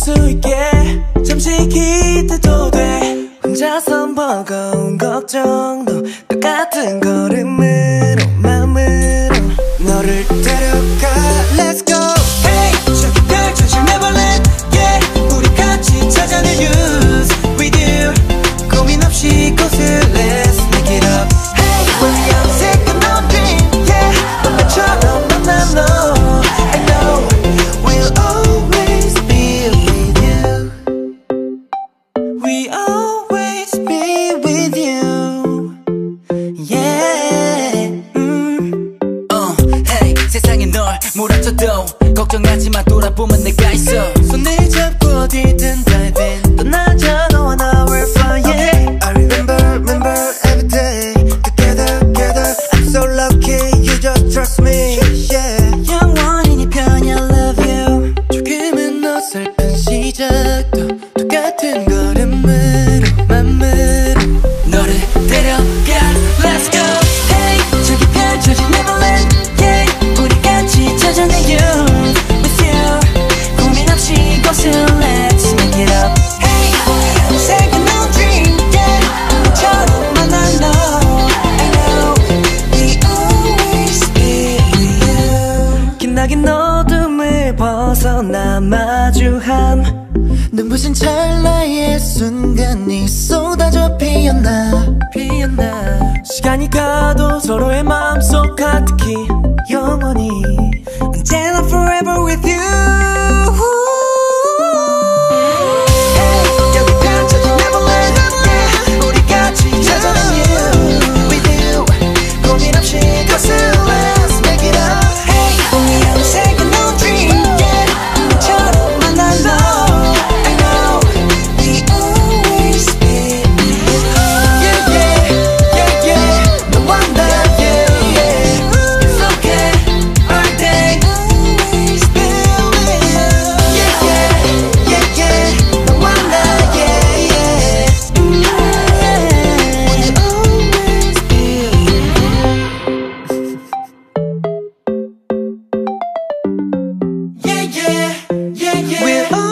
수 있게 잠시 기대도 돼. 혼자선 버거운 걱정도 똑같은 걸음으로 마음으로 너를 데려가. Let's go. Hey, 저기 펼쳐질 Neverland. Yeah, 우리 같이 찾아낼 youth with you. 고민 없이 곳을 Let's make it up. Hey, we're young, sick and nothing. Yeah, 너만처럼 만난 너. I know we'll always be with you. We always be with you. Yeah. Hey, 세상에 널 몰아쳐도 걱정하지 마. 돌아보면 내가 있어. 손을 잡고 어디든 dive 떠나자 너와 나 we're flying. Yeah. I remember every day together I'm so lucky you just trust me. Yeah. 영원히 네 편이 I love you. 조금은 어설픈 시작도 똑같은 걸음으로 맘으로 너를 데려가. Let's go. Hey, 저기 펼쳐진 Neverland. Yeah, 우리 같이 찾아낸 youth with you. 고민 없이 곳을 Let's make it up. Hey, second no dream. Yeah, 너처럼 만난 너. I know we always be with you. 빛나긴 어둠을 벗어나 마주한 눈부신 찰나의 순간이 쏟아져 피어나. 시간이 가도 서로의 마음속 가득히 영원히 언제나 forever with you. Hey, 여기 펼쳐진 Neverland. Yeah, 우리 같이 찾아낸 you with you. 고민 없이 곳을 Let's make it up. Hey, we are second no dream. Yeah, 너처럼 만난 너. I know we always be with you. Yeah, 너와 나. Yeah, it's okay. All day always be with you. Yeah, 너와 나. Yeah, we always be with you. Yeah, we'll